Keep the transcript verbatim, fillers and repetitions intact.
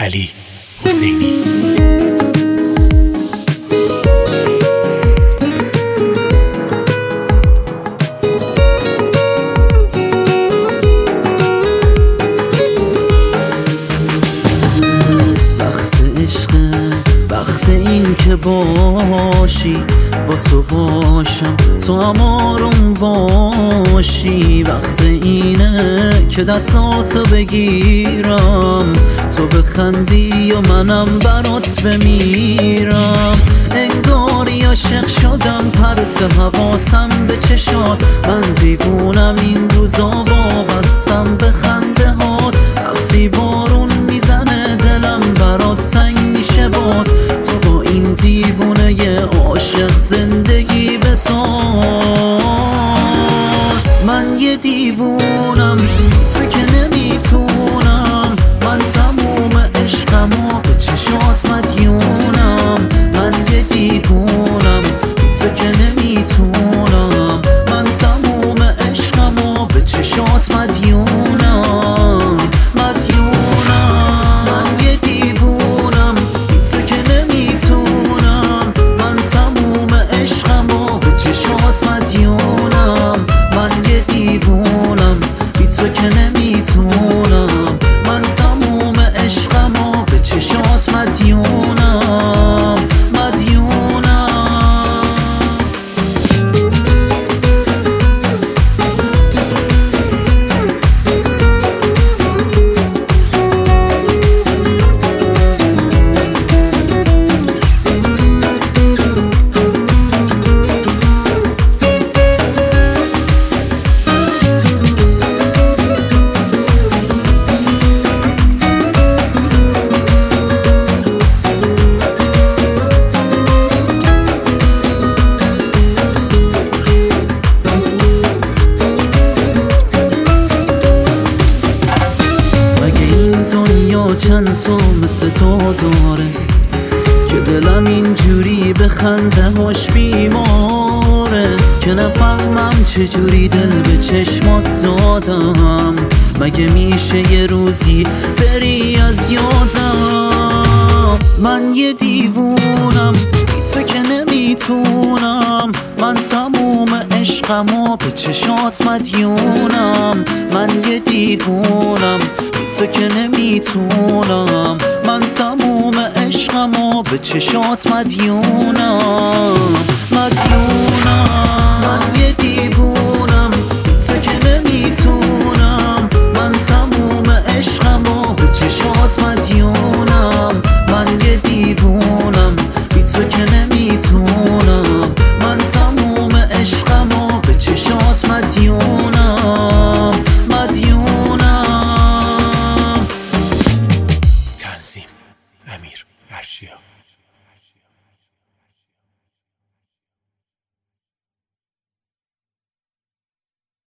علی حسینی. وقت این که باشی با تو باشم، تو هم آروم باشی. وقت اینه که دستاتو بگیرم، تو بخندی و منم برات بمیرم. انگاری عاشق شدم، پرت حواسم به چشات. من دیوونم این روزا، وابستم به خنده هات. وقتی بارون میزنه دلم برات تنگ میشه باز. تو با این دیوونه ی عاشق زندگی بساز. من یه دیوونم، تو که نمیتونم. من تموم عشقمو به چشات مدیونم. من یه دیوونم، تو که نمیتونم. من تموم عشقمو به چشات مدیونم مدیونم. من یه دیوونم، تو که نمیتونم. من تموم عشقمو به چشات مدیونم. من یه دیوونم، بی تو که نمیتونم. من تموم عشقمو به چشات مدیونم مدیونم. چند تا مثل تو داره که دلم اینجوری به خنده هاش بیماره، که نفهمم چجوری دل به چشمات دادم. مگه میشه یه روزی بری از یادم؟ من یه دیوونم، تو که نمیتونم. من تموم عشقمو به چشات مدیونم. من یه دیوونم، تو که نمیتونم. من تموم عشقمو به چشات مدیونم مدیونم. من یه دیوونم، تو که نمیتونم. من تموم عشقمو به چشات مدیونم.